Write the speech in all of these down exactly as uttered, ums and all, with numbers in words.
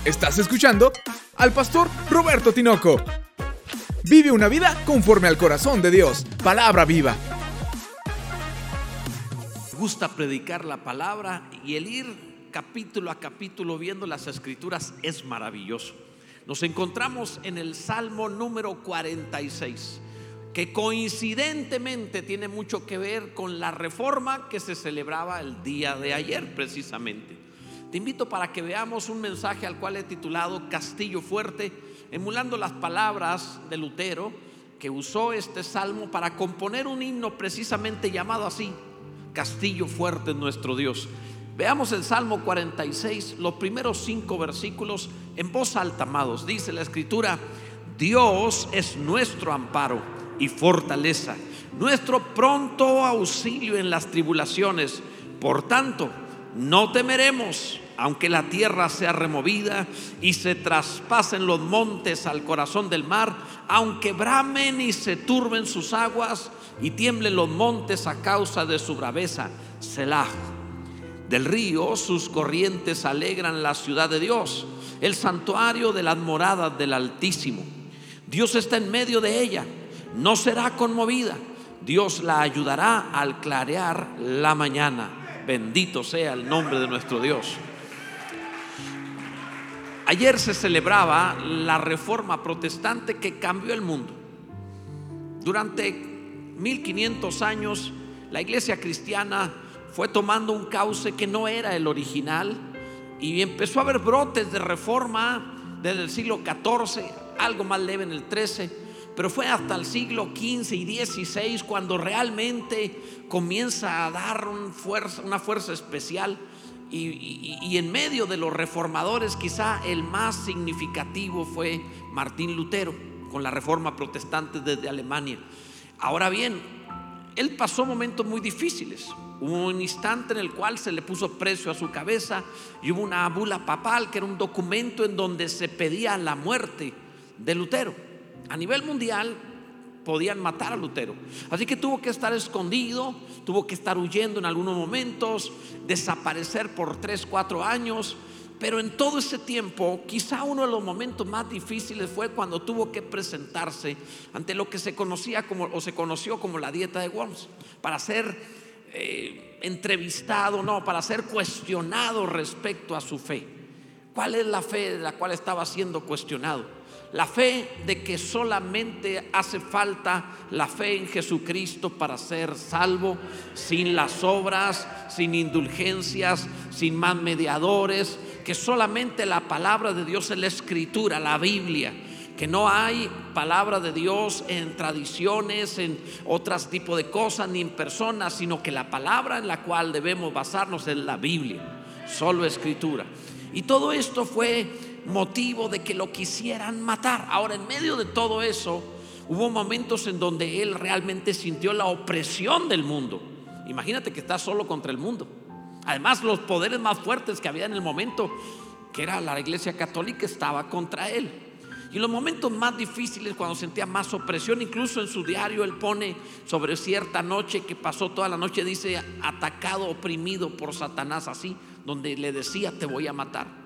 Estás escuchando al pastor Roberto Tinoco. Vive una vida conforme al corazón de Dios. Palabra viva. Me gusta predicar la palabra y el ir capítulo a capítulo viendo las escrituras es maravilloso. Nos encontramos en el Salmo número cuarenta y seis, que coincidentemente tiene mucho que ver con la reforma que se celebraba el día de ayer precisamente. Te invito para que veamos un mensaje al cual he titulado Castillo Fuerte, emulando las palabras de Lutero, que usó este salmo para componer un himno precisamente llamado así: Castillo Fuerte es nuestro Dios. Veamos el Salmo cuarenta y seis, los primeros cinco versículos en voz alta, amados. Dice la escritura: Dios es nuestro amparo y fortaleza, nuestro pronto auxilio en las tribulaciones. Por tanto, no temeremos, aunque la tierra sea removida y se traspasen los montes al corazón del mar, aunque bramen y se turben sus aguas y tiemblen los montes a causa de su braveza. Selah. Del río sus corrientes alegran la ciudad de Dios, el santuario de las moradas del Altísimo. Dios está en medio de ella, no será conmovida. Dios la ayudará al clarear la mañana. Bendito sea el nombre de nuestro Dios. Ayer se celebraba la reforma protestante que cambió el mundo. Durante mil quinientos años la iglesia cristiana fue tomando un cauce que no era el original y empezó a haber brotes de reforma desde el siglo catorce, algo más leve en el trece, pero fue hasta el siglo quince y dieciséis cuando realmente comienza a dar un fuerza, una fuerza especial. Y, y, y en medio de los reformadores, quizá el más significativo fue Martín Lutero, con la reforma protestante desde Alemania. Ahora bien, él pasó momentos muy difíciles. Hubo un instante en el cual se le puso precio a su cabeza y hubo una bula papal, que era un documento en donde se pedía la muerte de Lutero. A nivel mundial podían matar a Lutero, así que tuvo que estar escondido, tuvo que estar huyendo en algunos momentos, desaparecer por tres, cuatro años. Pero en todo ese tiempo, quizá uno de los momentos más difíciles fue cuando tuvo que presentarse ante lo que se conocía como, o se conoció como la dieta de Worms, para ser eh, entrevistado, no, para ser cuestionado respecto a su fe. ¿Cuál es la fe de la cual estaba siendo cuestionado? La fe de que solamente hace falta la fe en Jesucristo para ser salvo, sin las obras, sin indulgencias, sin más mediadores, que solamente la palabra de Dios es la escritura, la Biblia, que no hay palabra de Dios en tradiciones, en otros tipos de cosas, ni en personas, sino que la palabra en la cual debemos basarnos es la Biblia, solo escritura. Y todo esto fue motivo de que lo quisieran matar. Ahora, en medio de todo eso, hubo momentos en donde él realmente sintió la opresión del mundo. Imagínate que está solo contra el mundo. Además, los poderes más fuertes que había en el momento, que era la iglesia católica, estaba contra él. Y en los momentos más difíciles, cuando sentía más opresión, incluso en su diario él pone sobre cierta noche que pasó toda la noche, dice: atacado, oprimido por Satanás, así, donde le decía: te voy a matar.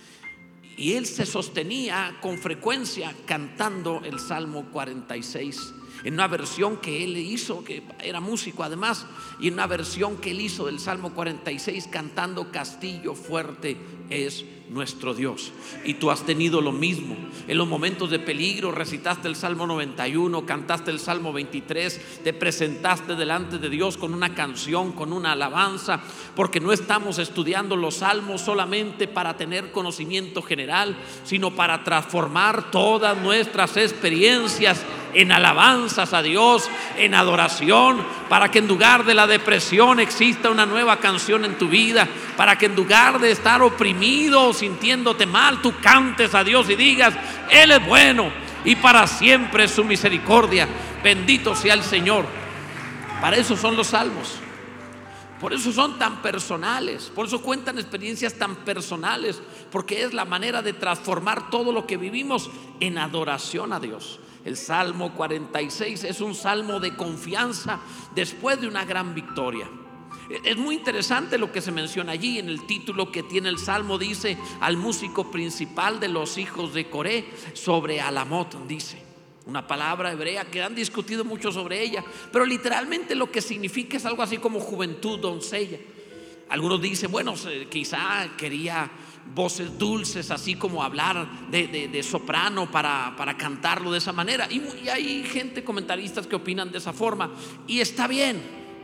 Y él se sostenía con frecuencia cantando el Salmo cuarenta y seis, en una versión que él hizo, que era músico además, y en una versión que él hizo del Salmo cuarenta y seis cantando: Castillo fuerte es nuestro Dios. Y tú has tenido lo mismo. En los momentos de peligro recitaste el Salmo noventa y uno, cantaste el Salmo veintitrés, te presentaste delante de Dios con una canción, con una alabanza, porque no estamos estudiando los salmos solamente para tener conocimiento general, sino para transformar todas nuestras experiencias en alabanzas a Dios, en adoración, para que en lugar de la depresión exista una nueva canción en tu vida, para que en lugar de estar oprimido, sintiéndote mal, tú cantes a Dios y digas: Él es bueno y para siempre es su misericordia. Bendito sea el Señor. Para eso son los salmos. Por eso son tan personales, por eso cuentan experiencias tan personales, porque es la manera de transformar todo lo que vivimos en adoración a Dios. El Salmo cuarenta y seis es un salmo de confianza después de una gran victoria. Es muy interesante lo que se menciona allí en el título que tiene el salmo. Dice: al músico principal de los hijos de Coré, sobre Alamot, dice una palabra hebrea que han discutido mucho sobre ella, pero literalmente lo que significa es algo así como juventud, doncella. Algunos dicen, bueno, quizá quería voces dulces, así como hablar de, de, de soprano para, para cantarlo de esa manera. Y, y hay gente, comentaristas, que opinan de esa forma, y está bien.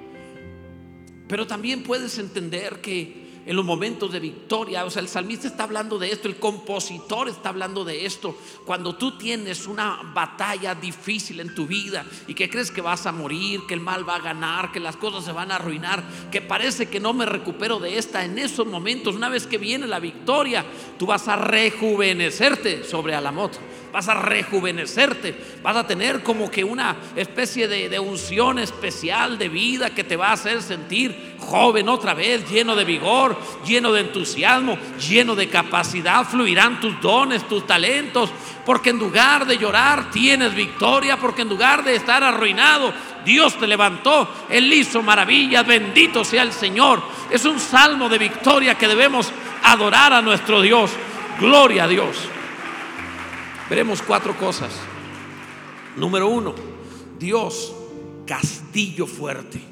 Pero también puedes entender que en los momentos de victoria, o sea, el salmista está hablando de esto, el compositor está hablando de esto. Cuando tú tienes una batalla difícil en tu vida y que crees que vas a morir, que el mal va a ganar, que las cosas se van a arruinar, que parece que no me recupero de esta, en esos momentos, una vez que viene la victoria, tú vas a rejuvenecerte sobre Alamot. Vas a rejuvenecerte, vas a tener como que una especie de, de unción especial de vida que te va a hacer sentir joven otra vez, lleno de vigor, lleno de entusiasmo, lleno de capacidad. Fluirán tus dones, tus talentos, porque en lugar de llorar tienes victoria, porque en lugar de estar arruinado, Dios te levantó, Él hizo maravillas. Bendito sea el Señor. Es un salmo de victoria que debemos adorar a nuestro Dios. Gloria a Dios. Veremos cuatro cosas. Número uno, Dios, castillo fuerte.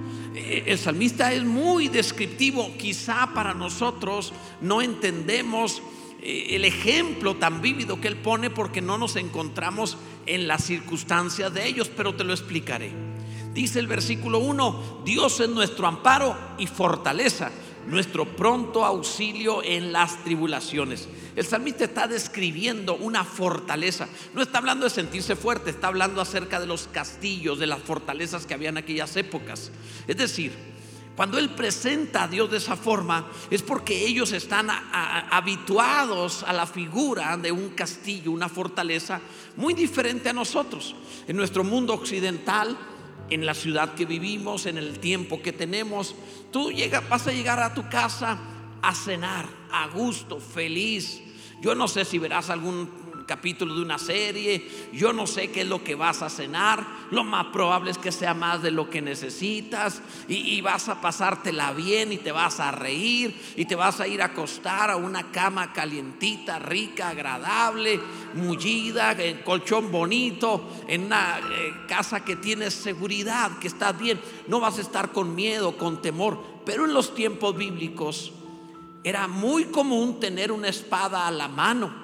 El salmista es muy descriptivo. Quizá para nosotros no entendemos el ejemplo tan vívido que él pone, porque no nos encontramos en las circunstancias de ellos, pero te lo explicaré. Dice el versículo uno: Dios es nuestro amparo y fortaleza, nuestro pronto auxilio en las tribulaciones. El salmista está describiendo una fortaleza. No está hablando de sentirse fuerte, está hablando acerca de los castillos, de las fortalezas que había en aquellas épocas. Es decir, cuando él presenta a Dios de esa forma, es porque ellos están a, a, habituados a la figura de un castillo, una fortaleza muy diferente a nosotros. En nuestro mundo occidental, en la ciudad que vivimos, en el tiempo que tenemos, tú llega, vas a llegar a tu casa a cenar a gusto, feliz. Yo no sé si verás algún capítulo de una serie, yo no sé qué es lo que vas a cenar. Lo más probable es que sea más de lo que necesitas, y, y vas a pasártela bien, y te vas a reír, y te vas a ir a acostar a una cama calientita, rica, agradable, mullida, en colchón bonito, en una eh, casa que tienes seguridad, que estás bien. No vas a estar con miedo, con temor. Pero en los tiempos bíblicos era muy común tener una espada a la mano,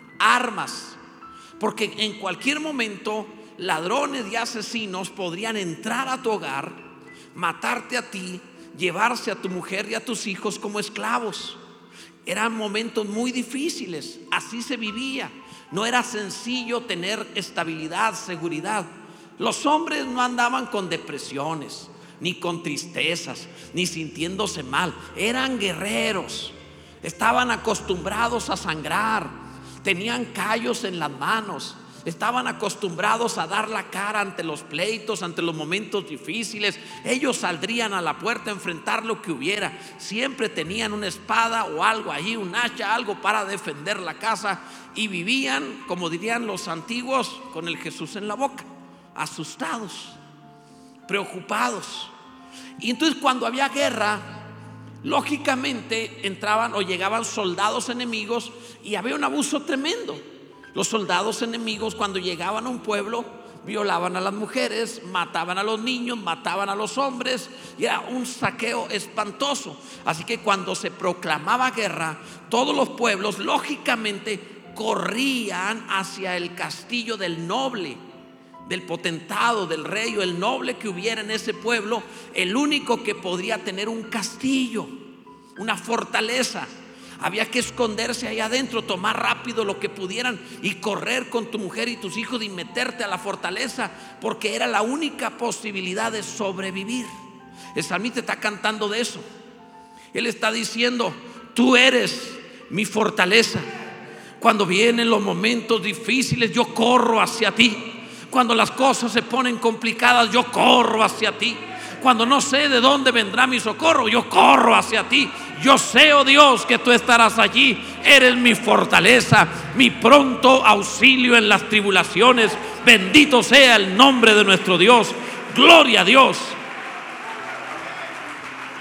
armas, porque en cualquier momento ladrones y asesinos podrían entrar a tu hogar, matarte a ti, llevarse a tu mujer y a tus hijos como esclavos. Eran momentos muy difíciles, así se vivía. No era sencillo tener estabilidad, seguridad. Los hombres no andaban con depresiones, ni con tristezas, ni sintiéndose mal. Eran guerreros, estaban acostumbrados a sangrar, tenían callos en las manos, estaban acostumbrados a dar la cara ante los pleitos, ante los momentos difíciles. Ellos saldrían a la puerta a enfrentar lo que hubiera. Siempre tenían una espada o algo allí, un hacha, algo para defender la casa, y vivían, como dirían los antiguos, con el Jesús en la boca, asustados, preocupados. Y entonces, cuando había guerra, lógicamente entraban o llegaban soldados enemigos, y había un abuso tremendo. Los soldados enemigos, cuando llegaban a un pueblo, violaban a las mujeres, mataban a los niños, mataban a los hombres, y era un saqueo espantoso. Así que cuando se proclamaba guerra, todos los pueblos lógicamente corrían hacia el castillo del noble, del potentado, del rey o el noble que hubiera en ese pueblo, el único que podría tener un castillo, una fortaleza. Había que esconderse ahí adentro, tomar rápido lo que pudieran y correr con tu mujer y tus hijos y meterte a la fortaleza, porque era la única posibilidad de sobrevivir. El salmista está cantando de eso. Él está diciendo: tú eres mi fortaleza. Cuando vienen los momentos difíciles, yo corro hacia ti. Cuando las cosas se ponen complicadas, yo corro hacia ti. Cuando no sé de dónde vendrá mi socorro, yo corro hacia ti. Yo sé, oh Dios, que tú estarás allí. Eres mi fortaleza, mi pronto auxilio en las tribulaciones. Bendito sea el nombre de nuestro Dios. Gloria a Dios.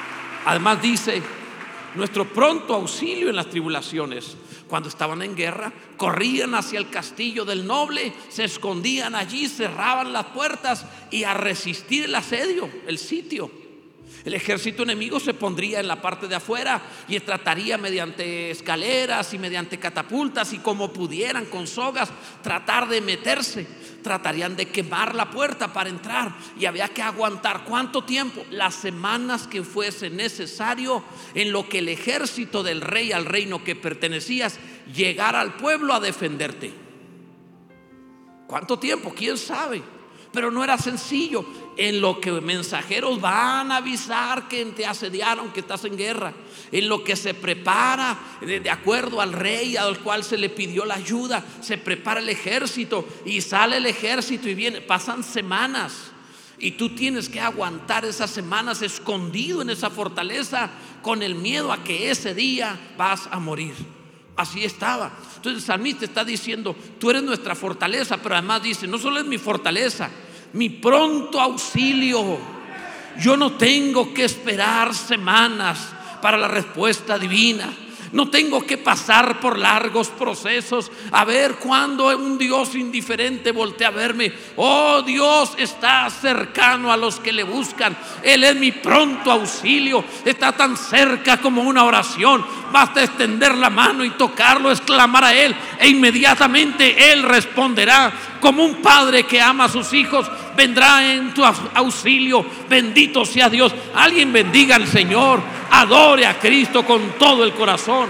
Además dice, nuestro pronto auxilio en las tribulaciones. Cuando estaban en guerra, corrían hacia el castillo del noble, se escondían allí, cerraban las puertas y a resistir el asedio, el sitio. El ejército enemigo se pondría en la parte de afuera y trataría mediante escaleras y mediante catapultas y como pudieran con sogas tratar de meterse. Tratarían de quemar la puerta para entrar y había que aguantar ¿cuánto tiempo? Las semanas que fuese necesario en lo que el ejército del rey al reino que pertenecías llegara al pueblo a defenderte. ¿Cuánto tiempo? ¿Quién sabe? Pero no era sencillo. En lo que mensajeros van a avisar que te asediaron, que estás en guerra, en lo que se prepara de acuerdo al rey al cual se le pidió la ayuda, se prepara el ejército y sale el ejército y viene, pasan semanas y tú tienes que aguantar esas semanas escondido en esa fortaleza con el miedo a que ese día vas a morir. Así estaba. Entonces el salmista está diciendo, tú eres nuestra fortaleza, pero además dice, no solo es mi fortaleza, mi pronto auxilio. Yo no tengo que esperar semanas para la respuesta divina. No tengo que pasar por largos procesos a ver cuándo un Dios indiferente voltea a verme. Oh, Dios está cercano a los que le buscan. Él es mi pronto auxilio. Está tan cerca como una oración. Basta extender la mano y tocarlo, exclamar a Él, e inmediatamente Él responderá. Como un padre que ama a sus hijos, vendrá en tu auxilio. Bendito sea Dios. Alguien bendiga al Señor. Adore a Cristo con todo el corazón.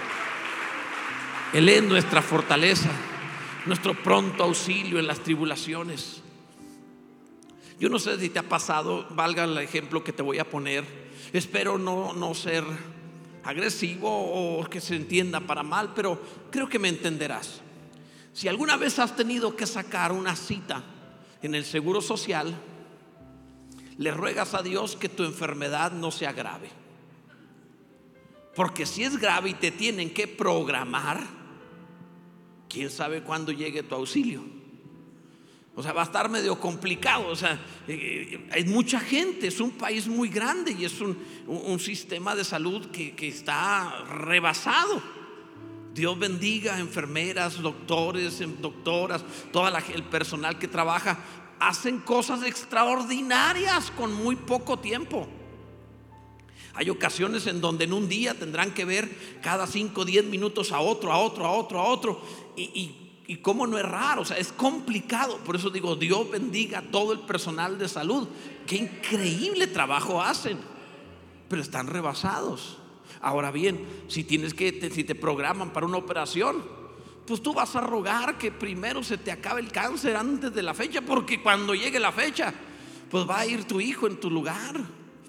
Él es nuestra fortaleza, nuestro pronto auxilio en las tribulaciones. Yo no sé si te ha pasado, valga el ejemplo que te voy a poner. Espero no, no ser agresivo o que se entienda para mal, pero creo que me entenderás. Si alguna vez has tenido que sacar una cita en el seguro social, le ruegas a Dios que tu enfermedad no sea grave. Porque si es grave y te tienen que programar, quién sabe cuándo llegue tu auxilio. O sea, va a estar medio complicado. O sea, eh, hay mucha gente, es un país muy grande y es un, un, un sistema de salud que, que está rebasado. Dios bendiga a enfermeras, doctores, doctoras, todo el personal que trabaja. Hacen cosas extraordinarias con muy poco tiempo. Hay ocasiones en donde en un día tendrán que ver cada cinco o diez minutos a otro, a otro, a otro, a otro. Y, y, y cómo no errar, o sea, es complicado. Por eso digo, Dios bendiga a todo el personal de salud. Qué increíble trabajo hacen, pero están rebasados. Ahora bien, si tienes que, te, si te programan para una operación, pues tú vas a rogar que primero se te acabe el cáncer antes de la fecha, porque cuando llegue la fecha, pues va a ir tu hijo en tu lugar.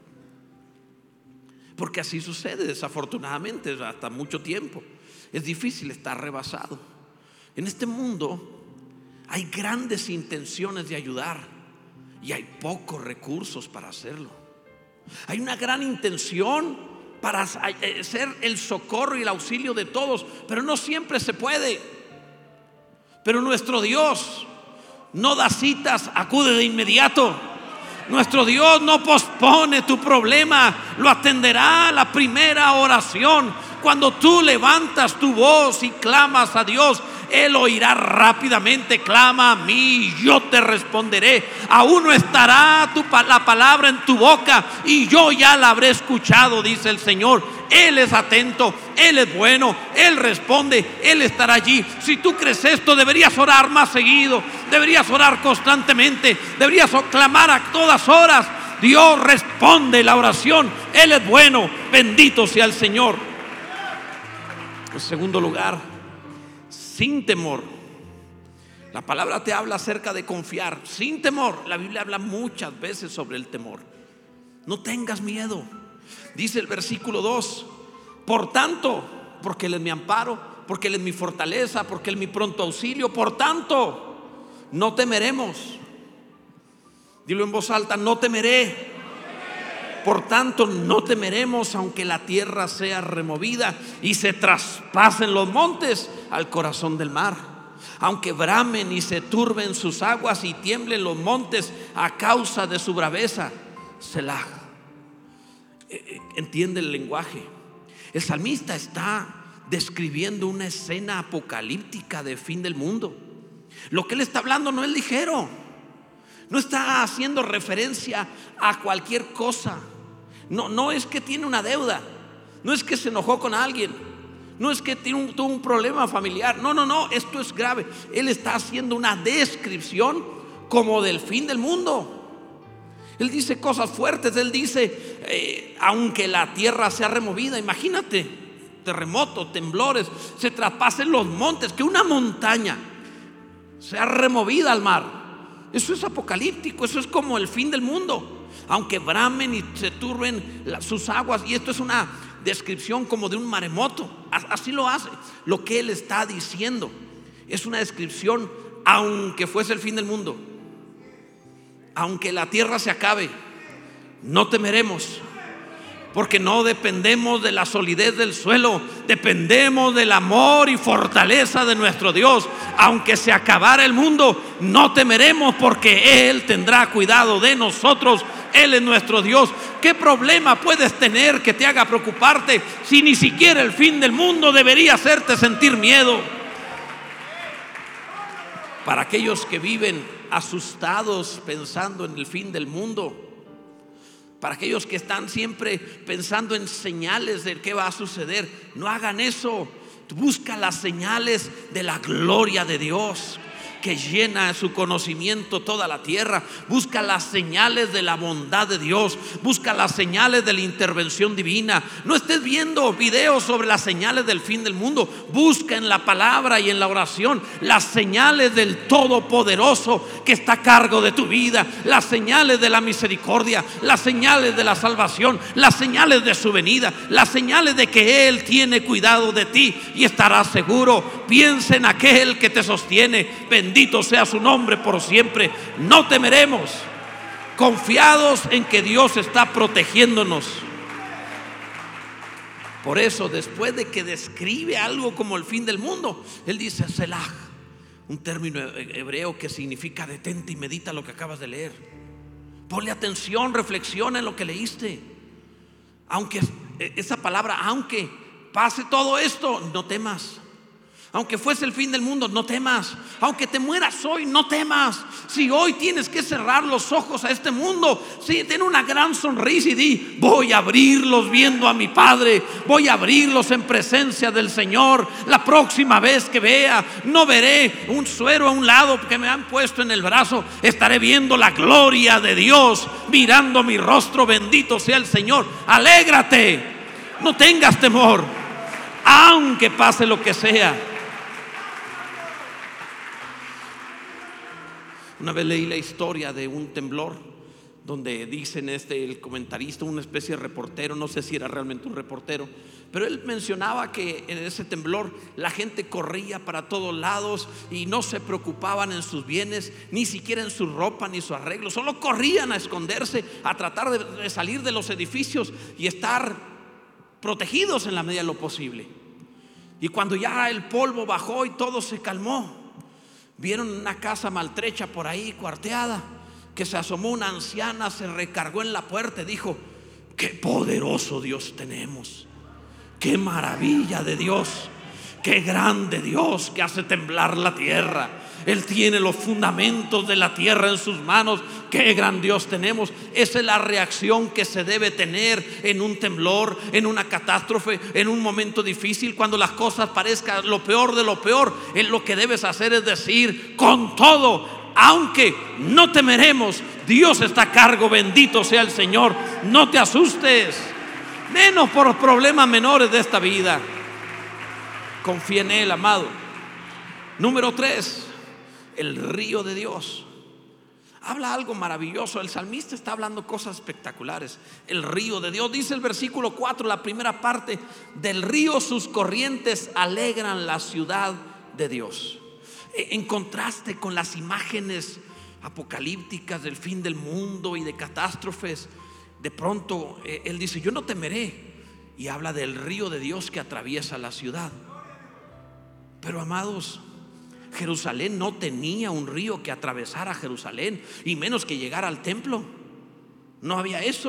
Porque así sucede desafortunadamente hasta mucho tiempo. Es difícil estar rebasado. En este mundo hay grandes intenciones de ayudar y hay pocos recursos para hacerlo. Hay una gran intención para ser el socorro y el auxilio de todos, pero no siempre se puede. Pero nuestro Dios no da citas, acude de inmediato. Nuestro Dios no pospone tu problema, lo atenderá a la primera oración. Cuando tú levantas tu voz y clamas a Dios, Él oirá rápidamente. Clama a mí y yo te responderé. Aún no estará tu, la palabra en tu boca y yo ya la habré escuchado, dice el Señor. Él es atento, Él es bueno, Él responde, Él estará allí. Si tú crees esto, deberías orar más seguido, deberías orar constantemente, deberías clamar a todas horas. Dios responde la oración, Él es bueno, bendito sea el Señor. En segundo lugar, sin temor. La palabra te habla acerca de confiar, sin temor. La Biblia habla muchas veces sobre el temor. No tengas miedo. Dice el versículo dos: por tanto, porque Él es mi amparo, porque Él es mi fortaleza, porque Él es mi pronto auxilio, por tanto, no temeremos. Dilo en voz alta: no temeré. Por tanto, no temeremos, aunque la tierra sea removida y se traspasen los montes al corazón del mar, aunque bramen y se turben sus aguas y tiemblen los montes a causa de su braveza. Selah. entiende el lenguaje. El salmista está describiendo una escena apocalíptica de fin del mundo. Lo que él está hablando no es ligero. No está haciendo referencia a cualquier cosa. No, no es que tiene una deuda. No es que se enojó con alguien. No es que tiene un, tuvo un problema familiar. No, no, no, esto es grave. Él está haciendo una descripción como del fin del mundo. Él dice cosas fuertes. Él dice, eh, aunque la tierra sea removida, imagínate, terremotos, temblores, se traspasen los montes, que una montaña sea removida al mar. Eso es apocalíptico, eso es como el fin del mundo. Aunque bramen y se turben sus aguas, y esto es una descripción como de un maremoto. Así lo hace. Lo que él está diciendo es una descripción, aunque fuese el fin del mundo, aunque la tierra se acabe, no temeremos, porque no dependemos de la solidez del suelo, dependemos del amor y fortaleza de nuestro Dios. Aunque se acabara el mundo, no temeremos, porque Él tendrá cuidado de nosotros. Él es nuestro Dios. ¿Qué problema puedes tener que te haga preocuparte si ni siquiera el fin del mundo debería hacerte sentir miedo? Para aquellos que viven asustados pensando en el fin del mundo, para aquellos que están siempre pensando en señales de qué va a suceder, no hagan eso. Busca las señales de la gloria de Dios que llena su conocimiento toda la tierra. Busca las señales de la bondad de Dios. Busca las señales de la intervención divina. No estés viendo videos sobre las señales del fin del mundo. Busca en la palabra y en la oración las señales del Todopoderoso que está a cargo de tu vida, las señales de la misericordia, las señales de la salvación, las señales de su venida, las señales de que Él tiene cuidado de ti y estarás seguro. Piensa en aquel que te sostiene. Bendito sea su nombre por siempre. No temeremos, confiados en que Dios está protegiéndonos. Por eso, después de que describe algo como el fin del mundo, él dice Selah, un término hebreo que significa detente y medita lo que acabas de leer. Ponle atención, reflexiona en lo que leíste. Aunque esa palabra, aunque pase todo esto, no temas. Aunque fuese el fin del mundo, no temas. Aunque te mueras hoy, no temas. Si hoy tienes que cerrar los ojos a este mundo, sí, ten una gran sonrisa y di: voy a abrirlos viendo a mi Padre. Voy a abrirlos en presencia del Señor. La próxima vez que vea, no veré un suero a un lado que me han puesto en el brazo. Estaré viendo la gloria de Dios, mirando mi rostro. Bendito sea el Señor. Alégrate, no tengas temor, aunque pase lo que sea. Una vez leí la historia de un temblor donde dicen este, el comentarista, una especie de reportero, no sé si era realmente un reportero, pero él mencionaba que en ese temblor la gente corría para todos lados y no se preocupaban en sus bienes, ni siquiera en su ropa ni su arreglo. Solo corrían a esconderse, a tratar de, de salir de los edificios y estar protegidos en la medida de lo posible. Y cuando ya el polvo bajó y todo se calmó, vieron una casa maltrecha por ahí, cuarteada, que se asomó una anciana, se recargó en la puerta y dijo: qué poderoso Dios tenemos, qué maravilla de Dios, qué grande Dios que hace temblar la tierra. Él tiene los fundamentos de la tierra en sus manos. Qué gran Dios tenemos. Esa es la reacción que se debe tener en un temblor, en una catástrofe, en un momento difícil. Cuando las cosas parezcan lo peor de lo peor, lo que debes hacer es decir con todo: aunque no temeremos, Dios está a cargo. Bendito sea el Señor. No te asustes, menos por los problemas menores de esta vida. Confía en Él, amado. Número tres, el río de Dios. Habla algo maravilloso. El salmista está hablando cosas espectaculares. El río de Dios, dice el versículo cuatro, la primera parte: del río sus corrientes alegran la ciudad de Dios. En contraste con las imágenes apocalípticas del fin del mundo y de catástrofes, de pronto él dice: yo no temeré, y habla del río de Dios que atraviesa la ciudad. Pero amados, Jerusalén no tenía un río que atravesara Jerusalén, y menos que llegara al templo. No había eso.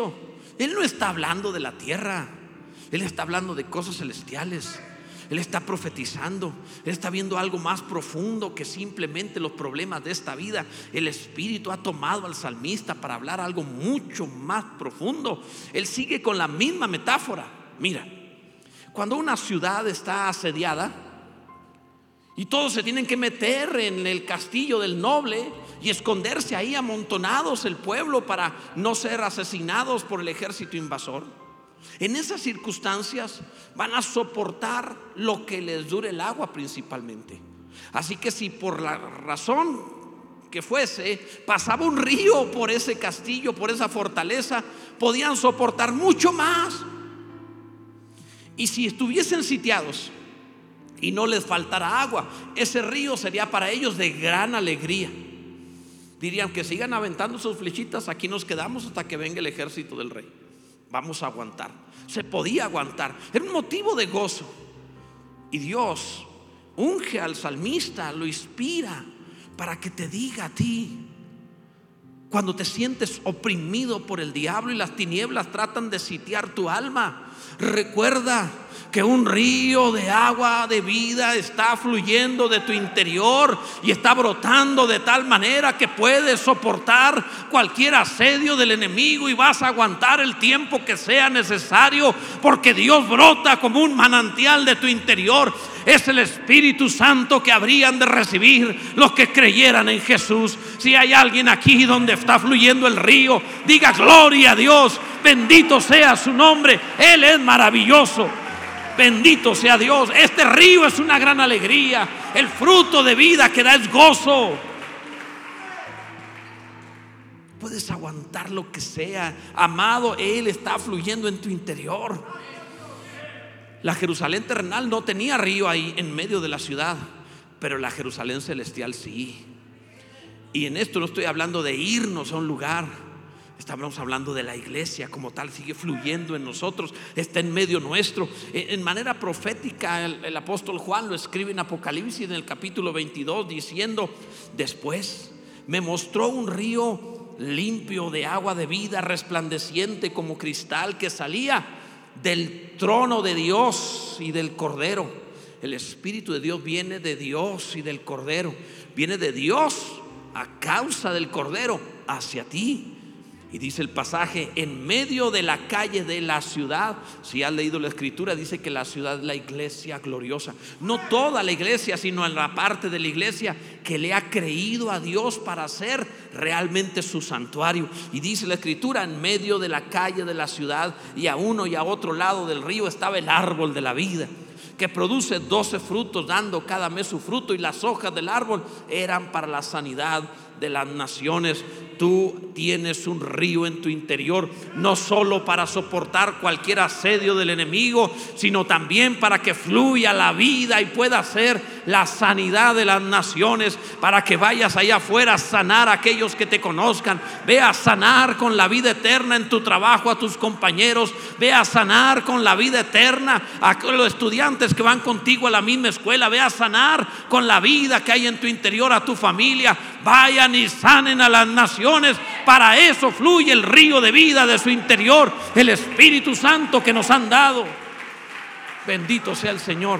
Él no está hablando de la tierra, Él está hablando de cosas celestiales. Él está profetizando, Él está viendo algo más profundo que simplemente los problemas de esta vida. El Espíritu ha tomado al salmista para hablar algo mucho más profundo. Él sigue con la misma metáfora. Mira, cuando una ciudad está asediada y todos se tienen que meter en el castillo del noble y esconderse ahí amontonados el pueblo para no ser asesinados por el ejército invasor, en esas circunstancias van a soportar lo que les dure el agua principalmente. Así que si por la razón que fuese pasaba un río por ese castillo, por esa fortaleza, podían soportar mucho más. Y si estuviesen sitiados y no les faltara agua, ese río sería para ellos de gran alegría. Dirían que sigan aventando sus flechitas, aquí nos quedamos hasta que venga el ejército del rey. Vamos a aguantar. Se podía aguantar, era un motivo de gozo. Y Dios unge al salmista, lo inspira para que te diga a ti, cuando te sientes oprimido por el diablo y las tinieblas tratan de sitiar tu alma, recuerda que un río de agua de vida está fluyendo de tu interior y está brotando de tal manera que puedes soportar cualquier asedio del enemigo y vas a aguantar el tiempo que sea necesario, porque Dios brota como un manantial de tu interior. Es el Espíritu Santo que habrían de recibir los que creyeran en Jesús. Si hay alguien aquí donde está fluyendo el río, diga gloria a Dios, bendito sea su nombre, Él es maravilloso. Bendito sea Dios. Este río es una gran alegría. El fruto de vida que da es gozo. Puedes aguantar lo que sea, amado. Él está fluyendo en tu interior. La Jerusalén terrenal no tenía río ahí en medio de la ciudad, pero la Jerusalén celestial sí. Y en esto no estoy hablando de irnos a un lugar, estamos hablando de la iglesia como tal. Sigue fluyendo en nosotros, está en medio nuestro. En manera profética el, el apóstol Juan lo escribe en Apocalipsis en el capítulo veintidós diciendo: después me mostró un río limpio de agua de vida, resplandeciente como cristal, que salía del trono de Dios y del Cordero. El Espíritu de Dios viene de Dios y del Cordero, viene de Dios a causa del Cordero hacia ti. Y dice el pasaje: en medio de la calle de la ciudad. Si has leído la escritura, dice que la ciudad es la iglesia gloriosa. No toda la iglesia, sino en la parte de la iglesia que le ha creído a Dios para ser realmente su santuario. Y dice la escritura: en medio de la calle de la ciudad y a uno y a otro lado del río estaba el árbol de la vida, que produce doce frutos, dando cada mes su fruto, y las hojas del árbol eran para la sanidad de las naciones. Tú tienes un río en tu interior, no solo para soportar cualquier asedio del enemigo, sino también para que fluya la vida y pueda ser la sanidad de las naciones, para que vayas allá afuera a sanar a aquellos que te conozcan. Ve a sanar con la vida eterna en tu trabajo a tus compañeros. Ve a sanar con la vida eterna a los estudiantes que van contigo a la misma escuela. Ve a sanar con la vida que hay en tu interior a tu familia. Vayan y sanen a las naciones. Para eso fluye el río de vida de su interior, el Espíritu Santo que nos han dado. Bendito sea el Señor.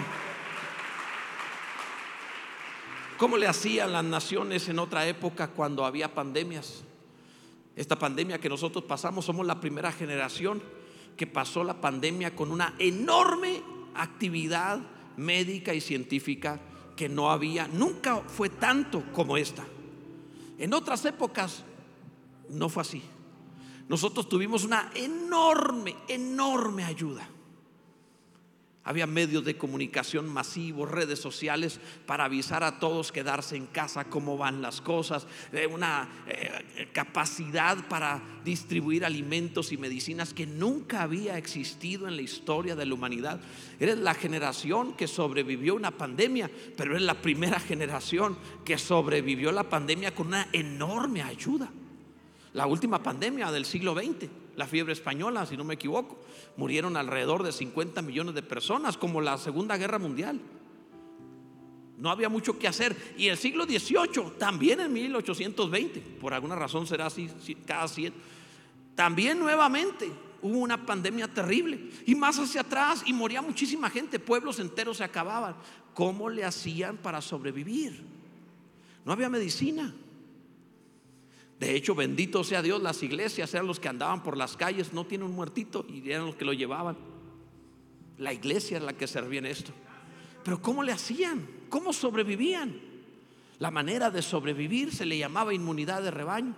¿Cómo le hacían las naciones en otra época cuando había pandemias? Esta pandemia que nosotros pasamos, somos la primera generación que pasó la pandemia con una enorme actividad médica y científica que no había, nunca fue tanto como esta. En otras épocas no fue así. Nosotros tuvimos una enorme, enorme ayuda. Había medios de comunicación masivos, redes sociales para avisar a todos, quedarse en casa, cómo van las cosas, una eh, capacidad para distribuir alimentos y medicinas que nunca había existido en la historia de la humanidad. Eres la generación que sobrevivió una pandemia, pero es la primera generación que sobrevivió la pandemia con una enorme ayuda. La última pandemia del siglo veinte, la fiebre española, si no me equivoco, murieron alrededor de cincuenta millones de personas, como la Segunda Guerra Mundial. No había mucho que hacer. Y el siglo dieciocho, también en mil ochocientos veinte, por alguna razón será así cada cien, también nuevamente hubo una pandemia terrible, y más hacia atrás, y moría muchísima gente, pueblos enteros se acababan. ¿Cómo le hacían para sobrevivir? No había medicina. De hecho, bendito sea Dios, las iglesias eran los que andaban por las calles, no tiene un muertito, y eran los que lo llevaban. La iglesia era la que servía en esto. Pero ¿cómo le hacían? ¿Cómo sobrevivían? La manera de sobrevivir se le llamaba inmunidad de rebaño.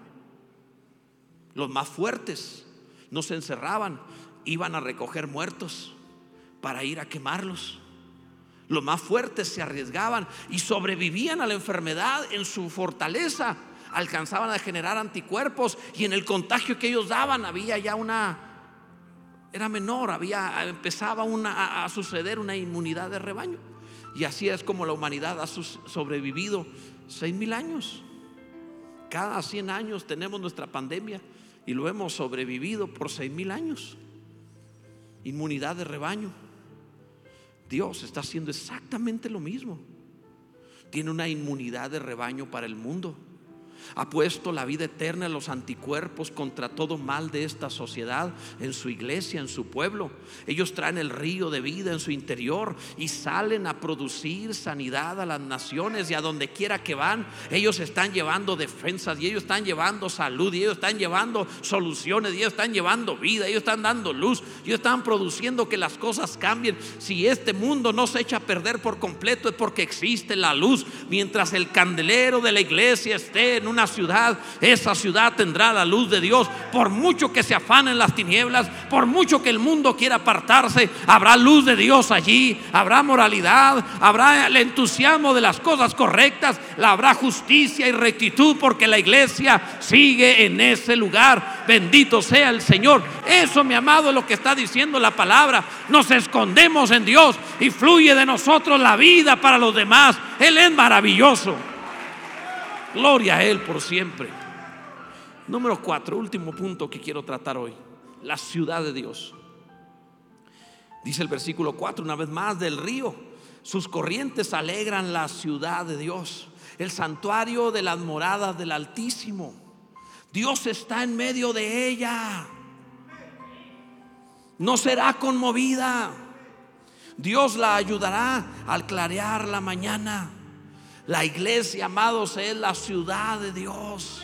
Los más fuertes no se encerraban, iban a recoger muertos para ir a quemarlos. Los más fuertes se arriesgaban y sobrevivían a la enfermedad en su fortaleza. Alcanzaban a generar anticuerpos, y en el contagio que ellos daban había ya una, era menor, había, empezaba una, a, a suceder una inmunidad de rebaño. Y así es como la humanidad ha sobrevivido seis mil años. Cada cien años tenemos nuestra pandemia, y lo hemos sobrevivido por seis mil años. Inmunidad de rebaño. Dios está haciendo exactamente lo mismo. Tiene una inmunidad de rebaño para el mundo. Ha puesto la vida eterna, los anticuerpos contra todo mal de esta sociedad en su iglesia, en su pueblo. Ellos traen el río de vida en su interior y salen a producir sanidad a las naciones, y a donde quiera que van, ellos están llevando defensas, y ellos están llevando salud, y ellos están llevando soluciones, y ellos están llevando vida, ellos están dando luz, y ellos están produciendo que las cosas cambien. Si este mundo no se echa a perder por completo, es porque existe la luz. Mientras el candelero de la iglesia esté en una ciudad, esa ciudad tendrá la luz de Dios. Por mucho que se afanen las tinieblas, por mucho que el mundo quiera apartarse, habrá luz de Dios allí, habrá moralidad, habrá el entusiasmo de las cosas correctas, habrá justicia y rectitud, porque la iglesia sigue en ese lugar. Bendito sea el Señor. Eso, mi amado, es lo que está diciendo la palabra. Nos escondemos en Dios y fluye de nosotros la vida para los demás. Él es maravilloso. Gloria a Él por siempre. Número cuatro, último punto que quiero tratar hoy: la ciudad de Dios. Dice el versículo cuatro, una vez más: del río, sus corrientes alegran la ciudad de Dios, el santuario de las moradas del Altísimo. Dios está en medio de ella. No será conmovida. Dios la ayudará al clarear la mañana. La iglesia, amados, es la ciudad de Dios.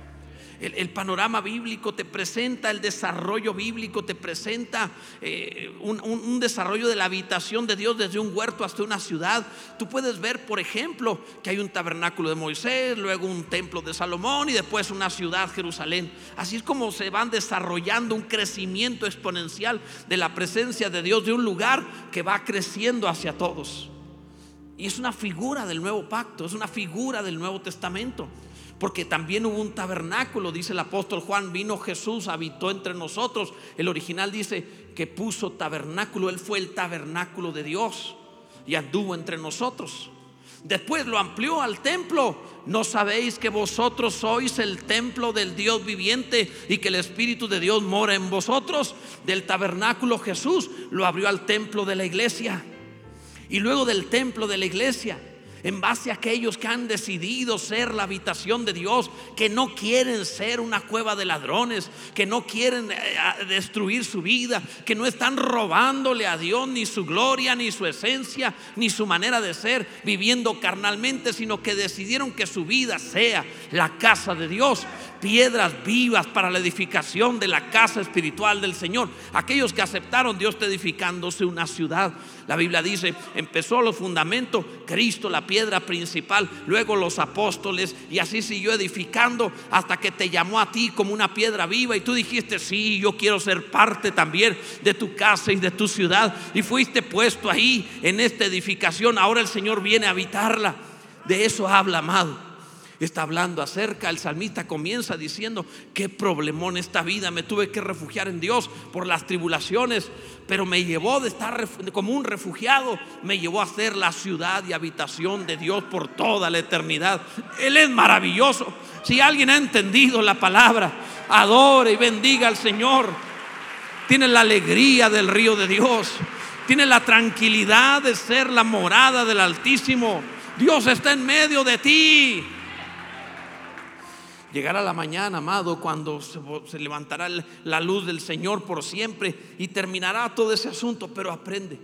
El, el panorama bíblico te presenta el desarrollo bíblico, te presenta eh, un, un, un desarrollo de la habitación de Dios desde un huerto hasta una ciudad. Tú puedes ver, por ejemplo, que hay un tabernáculo de Moisés, luego un templo de Salomón, y después una ciudad, Jerusalén. Así es como se van desarrollando un crecimiento exponencial de la presencia de Dios, de un lugar que va creciendo hacia todos. Y es una figura del nuevo pacto, es una figura del Nuevo Testamento, porque también hubo un tabernáculo. Dice el apóstol Juan: vino Jesús, habitó entre nosotros. El original dice que puso tabernáculo. Él fue el tabernáculo de Dios y anduvo entre nosotros. Después lo amplió al templo. ¿No sabéis que vosotros sois el templo del Dios viviente y que el Espíritu de Dios mora en vosotros? Del tabernáculo Jesús lo abrió al templo de la iglesia. Y luego del templo de la iglesia, en base a aquellos que han decidido ser la habitación de Dios, que no quieren ser una cueva de ladrones, que no quieren destruir su vida, que no están robándole a Dios ni su gloria, ni su esencia, ni su manera de ser, viviendo carnalmente, sino que decidieron que su vida sea la casa de Dios, piedras vivas para la edificación de la casa espiritual del Señor. Aquellos que aceptaron, Dios está edificándose una ciudad. La Biblia dice: empezó los fundamentos, Cristo la piedra principal, luego los apóstoles, y así siguió edificando hasta que te llamó a ti como una piedra viva, y tú dijiste: sí, yo quiero ser parte también de tu casa y de tu ciudad, y fuiste puesto ahí en esta edificación. Ahora el Señor viene a habitarla. De eso habla, amado. Está hablando acerca, el salmista comienza diciendo: qué problemón esta vida, me tuve que refugiar en Dios por las tribulaciones, pero me llevó de estar como un refugiado, me llevó a ser la ciudad y habitación de Dios por toda la eternidad. Él es maravilloso. Si alguien ha entendido la palabra, adore y bendiga al Señor. Tiene la alegría del río de Dios, tiene la tranquilidad de ser la morada del Altísimo. Dios está en medio de ti. Llegará la mañana, amado, cuando se, se levantará la luz del Señor por siempre y terminará todo ese asunto. Pero aprende,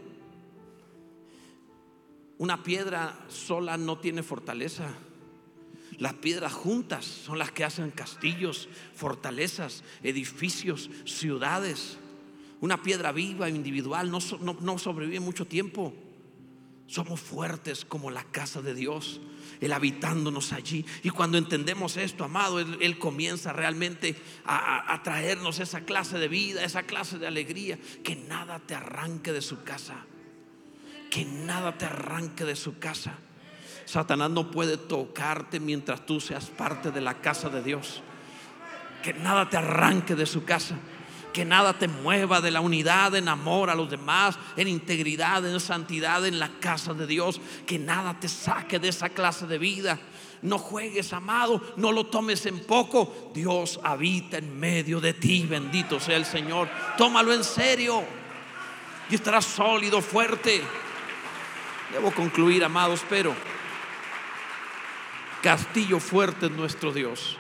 una piedra sola no tiene fortaleza. Las piedras juntas son las que hacen castillos, fortalezas, edificios, ciudades. Una piedra viva, individual, no, no, no sobrevive mucho tiempo. Somos fuertes como la casa de Dios, Él habitándonos allí. Y cuando entendemos esto, amado, Él, Él comienza realmente a, a, a traernos esa clase de vida, esa clase de alegría. Que nada te arranque de su casa. Que nada te arranque de su casa. Satanás no puede tocarte mientras tú seas parte de la casa de Dios. Que nada te arranque de su casa. Que nada te mueva de la unidad en amor a los demás, en integridad, en santidad en la casa de Dios. Que nada te saque de esa clase de vida. No juegues, amado, no lo tomes en poco. Dios habita en medio de ti, bendito sea el Señor. Tómalo en serio y estarás sólido, fuerte. Debo concluir, amados, pero castillo fuerte es nuestro Dios.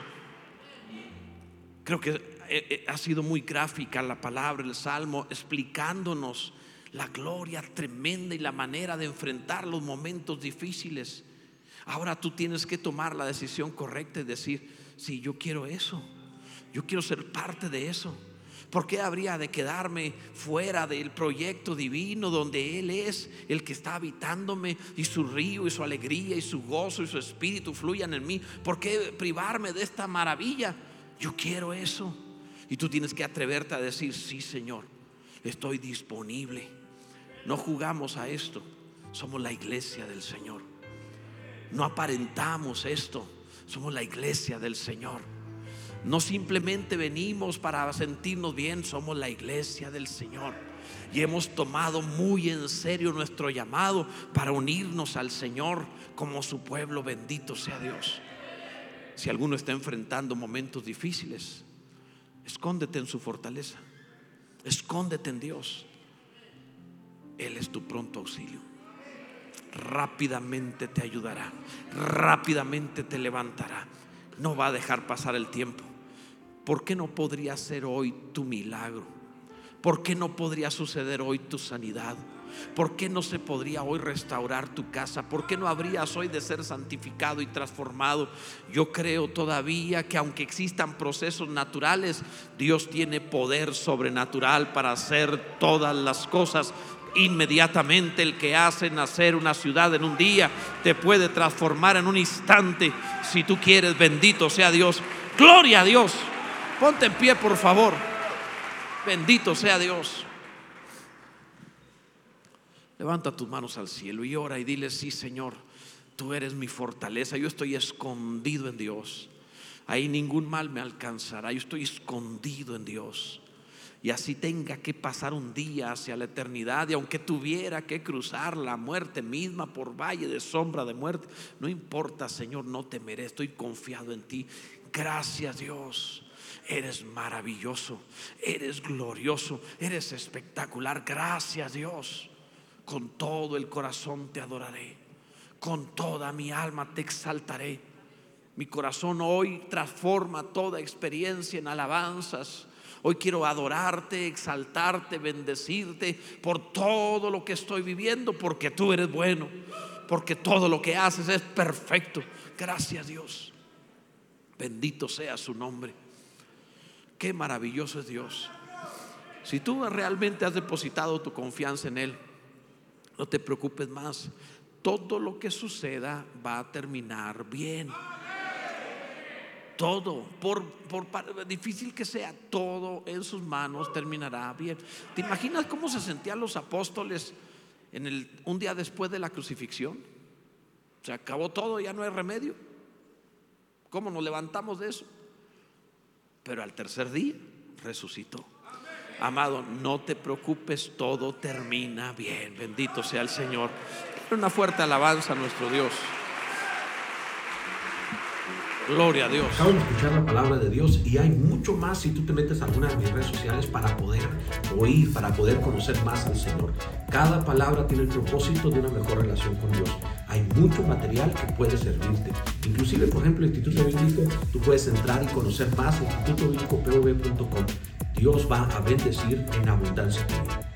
Creo que ha sido muy gráfica la palabra, el salmo, explicándonos la gloria tremenda y la manera de enfrentar los momentos difíciles. Ahora tú tienes que tomar la decisión correcta y decir: sí, yo quiero eso, yo quiero ser parte de eso. ¿Por qué habría de quedarme fuera del proyecto divino donde Él es el que está habitándome y su río y su alegría y su gozo y su espíritu fluyan en mí? ¿Por qué privarme de esta maravilla? Yo quiero eso. Y tú tienes que atreverte a decir: sí, Señor, estoy disponible. No jugamos a esto. Somos la iglesia del Señor. No aparentamos esto. Somos la iglesia del Señor. No simplemente venimos para sentirnos bien. Somos la iglesia del Señor. Y hemos tomado muy en serio nuestro llamado para unirnos al Señor como su pueblo. Bendito sea Dios. Si alguno está enfrentando momentos difíciles, escóndete en su fortaleza. Escóndete en Dios. Él es tu pronto auxilio. Rápidamente te ayudará. Rápidamente te levantará. No va a dejar pasar el tiempo. ¿Por qué no podría ser hoy tu milagro? ¿Por qué no podría suceder hoy tu sanidad? ¿Por qué no se podría hoy restaurar tu casa? ¿Por qué no habrías hoy de ser santificado y transformado? Yo creo todavía que aunque existan procesos naturales, Dios tiene poder sobrenatural para hacer todas las cosas inmediatamente. El que hace nacer una ciudad en un día te puede transformar en un instante si tú quieres. Bendito sea Dios. Gloria a Dios. Ponte en pie, por favor. Bendito sea Dios. Levanta tus manos al cielo y ora y dile: sí, Señor, tú eres mi fortaleza. Yo estoy escondido en Dios. Ahí ningún mal me alcanzará. Yo estoy escondido en Dios. Y así tenga que pasar un día hacia la eternidad, y aunque tuviera que cruzar la muerte misma por valle de sombra de muerte, no importa, Señor, no temeré. Estoy confiado en ti. Gracias, Dios. Eres maravilloso, eres glorioso, eres espectacular. Gracias, Dios. Con todo el corazón te adoraré, con toda mi alma te exaltaré. Mi corazón hoy transforma toda experiencia en alabanzas. Hoy quiero adorarte, exaltarte, bendecirte por todo lo que estoy viviendo, porque tú eres bueno, porque todo lo que haces es perfecto. Gracias, Dios. Bendito sea su nombre. Qué maravilloso es Dios. Si tú realmente has depositado tu confianza en Él, no te preocupes más. Todo lo que suceda va a terminar bien. Todo, por, por difícil que sea, todo en sus manos terminará bien. ¿Te imaginas cómo se sentían los apóstoles en el, un día después de la crucifixión? Se acabó todo, ya no hay remedio. ¿Cómo nos levantamos de eso? Pero al tercer día resucitó. Amado, no te preocupes, todo termina bien. Bendito sea el Señor. Una fuerte alabanza a nuestro Dios. Gloria a Dios. Acabo de escuchar la palabra de Dios y hay mucho más si tú te metes a alguna de mis redes sociales para poder oír, para poder conocer más al Señor. Cada palabra tiene el propósito de una mejor relación con Dios. Hay mucho material que puede servirte. Inclusive, por ejemplo, el Instituto Bíblico, tú puedes entrar y conocer más en instituto bíblico p o b punto com. Dios va a bendecir en abundancia.